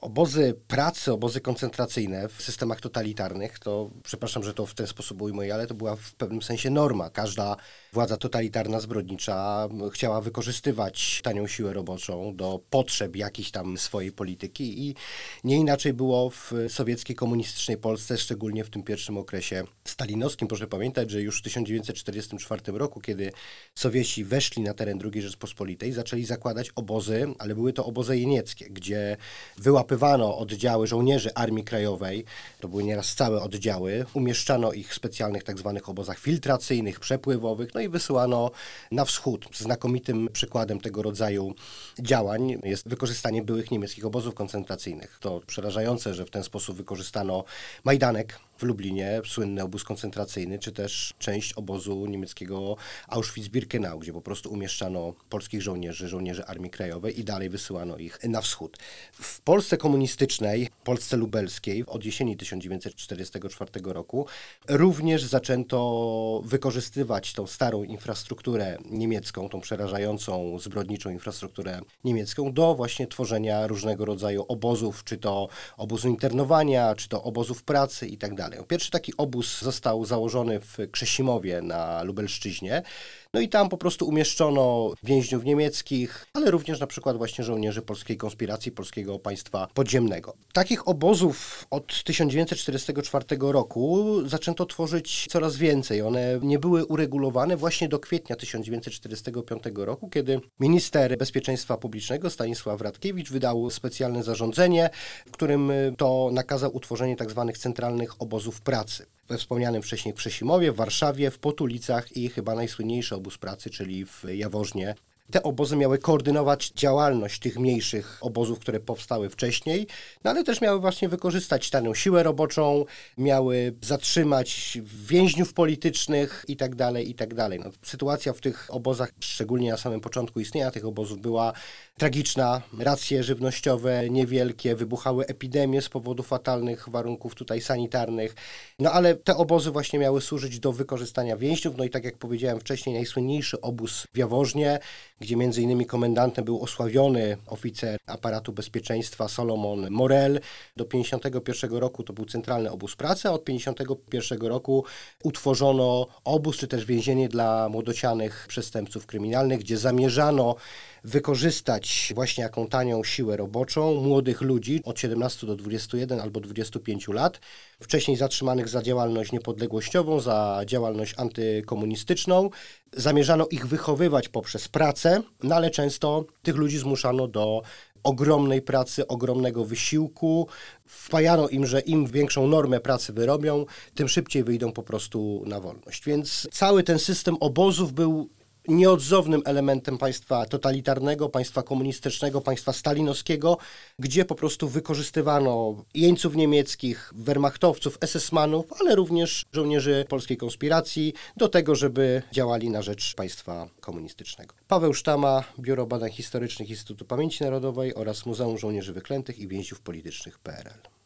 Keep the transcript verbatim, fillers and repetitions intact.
Obozy pracy, obozy koncentracyjne w systemach totalitarnych, to przepraszam, że to w ten sposób ujmuję, ale to była w pewnym sensie norma. Każda władza totalitarna, zbrodnicza chciała wykorzystywać tanią siłę roboczą do potrzeb jakiejś tam swojej polityki i nie inaczej było w sowieckiej, komunistycznej Polsce, szczególnie w tym pierwszym okresie stalinowskim. Proszę pamiętać, że już w tysiąc dziewięćset czterdziestym czwartym roku, kiedy Sowieci weszli na teren drugiej Rzeczpospolitej, zaczęli zakładać obozy, ale były to obozy jenieckie, gdzie wyłapywano oddziały żołnierzy Armii Krajowej, to były nieraz całe oddziały, umieszczano ich w specjalnych tak zwanych obozach filtracyjnych, przepływowych, no i wysyłano na wschód. Znakomitym przykładem tego rodzaju działań jest wykorzystanie byłych niemieckich obozów koncentracyjnych. To przerażające, że w ten sposób wykorzystano Majdanek w Lublinie, słynny obóz koncentracyjny, czy też część obozu niemieckiego Auschwitz-Birkenau, gdzie po prostu umieszczano polskich żołnierzy, żołnierzy Armii Krajowej i dalej wysyłano ich na wschód. W Polsce komunistycznej, Polsce lubelskiej od jesieni tysiąc dziewięćset czterdziestego czwartego roku również zaczęto wykorzystywać tą starą infrastrukturę niemiecką, tą przerażającą, zbrodniczą infrastrukturę niemiecką do właśnie tworzenia różnego rodzaju obozów, czy to obozu internowania, czy to obozów pracy i tak dalej. Pierwszy taki obóz został założony w Krzesimowie na Lubelszczyźnie. No i tam po prostu umieszczono więźniów niemieckich, ale również na przykład właśnie żołnierzy polskiej konspiracji, polskiego państwa podziemnego. Takich obozów od tysiąc dziewięćset czterdziestego czwartego roku zaczęto tworzyć coraz więcej. One nie były uregulowane właśnie do kwietnia tysiąc dziewięćset czterdziestego piątego roku, kiedy minister bezpieczeństwa publicznego Stanisław Radkiewicz wydał specjalne zarządzenie, w którym to nakazał utworzenie tak zwanych centralnych obozów pracy. We wspomnianym wcześniej Krzesimowie, w Warszawie, w Potulicach i chyba najsłynniejszy obóz pracy, czyli w Jaworznie. Te obozy miały koordynować działalność tych mniejszych obozów, które powstały wcześniej, no ale też miały właśnie wykorzystać tanią siłę roboczą, miały zatrzymać więźniów politycznych i tak dalej, i tak dalej. No, sytuacja w tych obozach, szczególnie na samym początku istnienia tych obozów, była tragiczna. Racje żywnościowe niewielkie, wybuchały epidemie z powodu fatalnych warunków tutaj sanitarnych. No ale te obozy właśnie miały służyć do wykorzystania więźniów. No i tak jak powiedziałem wcześniej, najsłynniejszy obóz w Jaworznie, gdzie między innymi komendantem był osławiony oficer aparatu bezpieczeństwa Solomon Morel. Do pięćdziesiątego pierwszego roku to był centralny obóz pracy, a od pięćdziesiątego pierwszego roku utworzono obóz czy też więzienie dla młodocianych przestępców kryminalnych, gdzie zamierzano wykorzystać właśnie jaką tanią siłę roboczą młodych ludzi od siedemnastu do dwudziestu jeden albo dwudziestu pięciu lat, wcześniej zatrzymanych za działalność niepodległościową, za działalność antykomunistyczną. Zamierzano ich wychowywać poprzez pracę, no ale często tych ludzi zmuszano do ogromnej pracy, ogromnego wysiłku. Wpajano im, że im większą normę pracy wyrobią, tym szybciej wyjdą po prostu na wolność. Więc cały ten system obozów był nieodzownym elementem państwa totalitarnego, państwa komunistycznego, państwa stalinowskiego, gdzie po prostu wykorzystywano jeńców niemieckich, wehrmachtowców, esesmanów, ale również żołnierzy polskiej konspiracji do tego, żeby działali na rzecz państwa komunistycznego. Paweł Sztama, Biuro Badań Historycznych Instytutu Pamięci Narodowej oraz Muzeum Żołnierzy Wyklętych i Więźniów Politycznych P R L.